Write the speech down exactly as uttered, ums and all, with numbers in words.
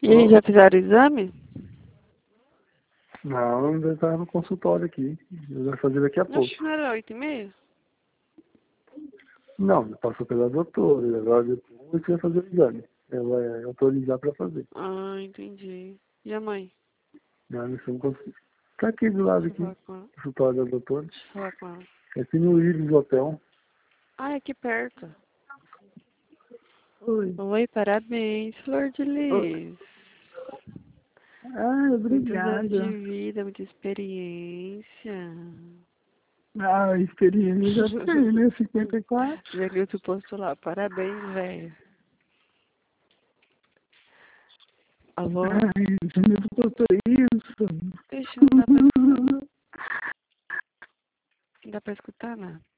E aí, já fizeram o exame? Não, ainda tá no consultório aqui. Eu vou fazer daqui a pouco. Acho que não era oito e meia? Não, passou pela doutora. Agora depois vai fazer o exame. Ela vai autorizar para fazer. Ah, entendi. E a mãe? Não, isso não consigo. Tá aqui do lado Deixa eu aqui. falar com ela. Consultório da doutora. Deixa eu falar com ela. É aqui no Iris Hotel. Ah, é aqui perto. Oi. Oi, parabéns, Flor de Lis. Ah, Muitos anos de obrigada. vida, muita experiência. Ah, experiência já tem, né? cinquenta e quatro. Já viu tu postou lá, parabéns, velho. Alô? Ai, você me botou isso. Deixa, não dá pra escutar. Não dá pra escutar, nada.